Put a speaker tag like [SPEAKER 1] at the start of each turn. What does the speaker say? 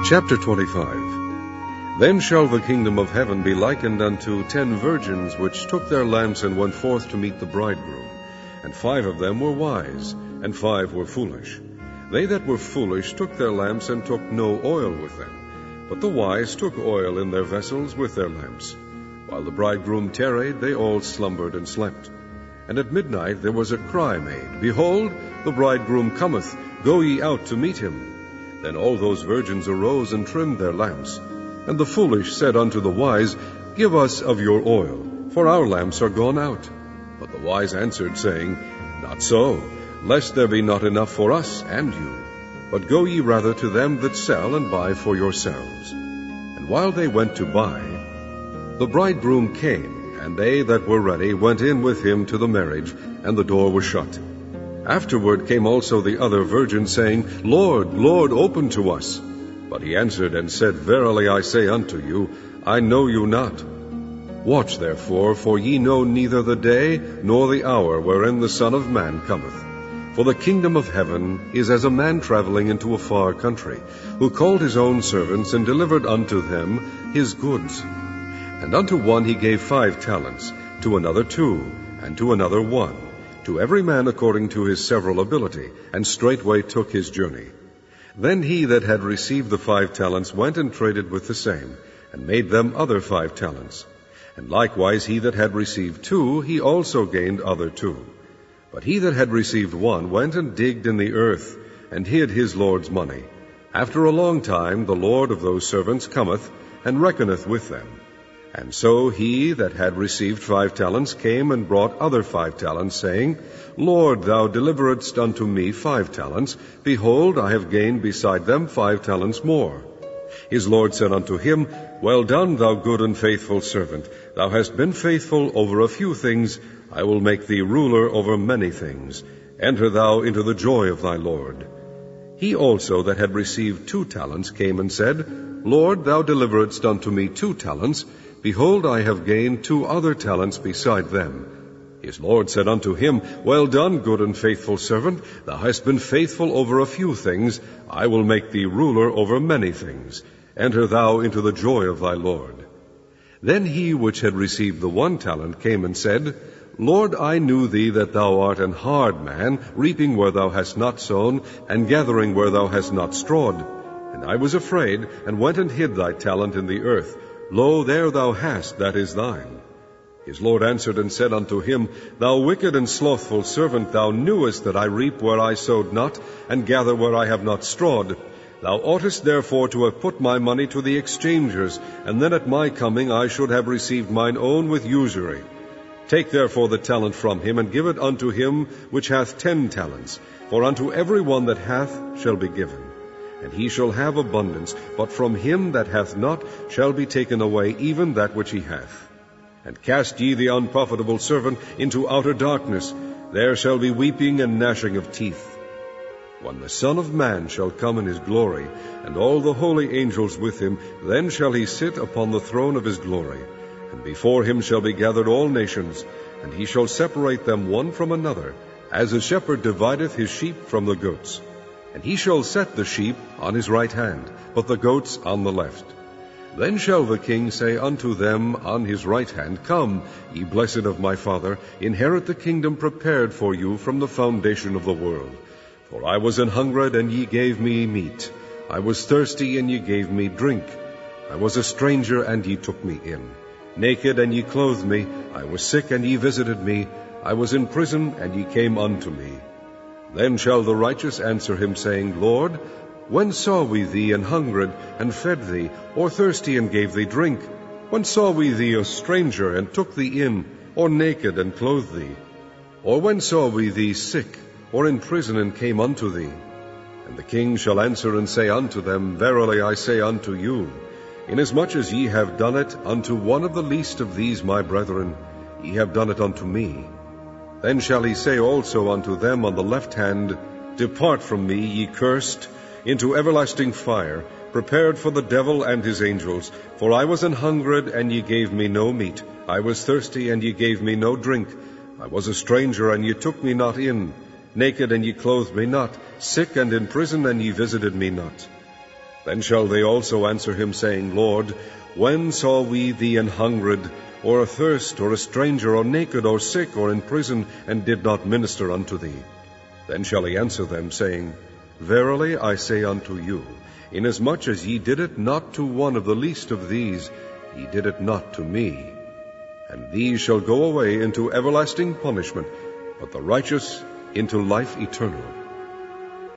[SPEAKER 1] Chapter 25. Then shall the kingdom of heaven be likened unto 10 virgins, which took their lamps and went forth to meet the bridegroom. And 5 of them were wise, and 5 were foolish. They that were foolish took their lamps, and took no oil with them. But the wise took oil in their vessels with their lamps. While the bridegroom tarried, they all slumbered and slept. And at midnight there was a cry made, Behold, the bridegroom cometh, go ye out to meet him. Then all those virgins arose and trimmed their lamps. And the foolish said unto the wise, Give us of your oil, for our lamps are gone out. But the wise answered, saying, Not so, lest there be not enough for us and you. But go ye rather to them that sell, and buy for yourselves. And while they went to buy, the bridegroom came, and they that were ready went in with him to the marriage, and the door was shut. Afterward came also the other virgins, saying, Lord, Lord, open to us. But he answered and said, Verily I say unto you, I know you not. Watch therefore, for ye know neither the day nor the hour wherein the Son of Man cometh. For the kingdom of heaven is as a man traveling into a far country, who called his own servants, and delivered unto them his goods. And unto one he gave 5 talents, to another 2, and to another 1, to every man according to his several ability, and straightway took his journey. Then he that had received the 5 talents went and traded with the same, and made them other 5 talents. And likewise he that had received 2, he also gained other 2. But he that had received 1 went and digged in the earth, and hid his Lord's money. After a long time the Lord of those servants cometh, and reckoneth with them. And so he that had received 5 talents came and brought other 5 talents, saying, Lord, thou deliveredst unto me 5 talents. Behold, I have gained beside them 5 talents more. His Lord said unto him, Well done, thou good and faithful servant. Thou hast been faithful over a few things. I will make thee ruler over many things. Enter thou into the joy of thy Lord. He also that had received 2 talents came and said, Lord, thou deliveredst unto me 2 talents. Behold, I have gained 2 other talents beside them. His Lord said unto him, Well done, good and faithful servant. Thou hast been faithful over a few things. I will make thee ruler over many things. Enter thou into the joy of thy Lord. Then he which had received the 1 talent came and said, Lord, I knew thee that thou art an hard man, reaping where thou hast not sown, and gathering where thou hast not strawed. And I was afraid, and went and hid thy talent in the earth. Lo, there thou hast, that is thine. His Lord answered and said unto him, Thou wicked and slothful servant, thou knewest that I reap where I sowed not, and gather where I have not strawed. Thou oughtest therefore to have put my money to the exchangers, and then at my coming I should have received mine own with usury. Take therefore the talent from him, and give it unto him which hath 10 talents. For unto every one that hath shall be given, and he shall have abundance, but from him that hath not shall be taken away even that which he hath. And cast ye the unprofitable servant into outer darkness. There shall be weeping and gnashing of teeth. When the Son of Man shall come in his glory, and all the holy angels with him, then shall he sit upon the throne of his glory. And before him shall be gathered all nations, and he shall separate them one from another, as a shepherd divideth his sheep from the goats. And he shall set the sheep on his right hand, but the goats on the left. Then shall the king say unto them on his right hand, Come, ye blessed of my Father, inherit the kingdom prepared for you from the foundation of the world. For I was an hungred, and ye gave me meat. I was thirsty, and ye gave me drink. I was a stranger, and ye took me in. Naked, and ye clothed me. I was sick, and ye visited me. I was in prison, and ye came unto me. Then shall the righteous answer him, saying, Lord, when saw we thee an hungred, and fed thee, or thirsty, and gave thee drink? When saw we thee a stranger, and took thee in, or naked, and clothed thee? Or when saw we thee sick, or in prison, and came unto thee? And the king shall answer and say unto them, Verily I say unto you, inasmuch as ye have done it unto one of the least of these my brethren, ye have done it unto me. Then shall he say also unto them on the left hand, Depart from me, ye cursed, into everlasting fire, prepared for the devil and his angels. For I was an hungred, and ye gave me no meat. I was thirsty, and ye gave me no drink. I was a stranger, and ye took me not in. Naked, and ye clothed me not. Sick and in prison, and ye visited me not. Then shall they also answer him, saying, Lord, when saw we thee an hungered, or athirst, or a stranger, or naked, or sick, or in prison, and did not minister unto thee? Then shall he answer them, saying, Verily I say unto you, inasmuch as ye did it not to one of the least of these, ye did it not to me. And these shall go away into everlasting punishment, but the righteous into life eternal.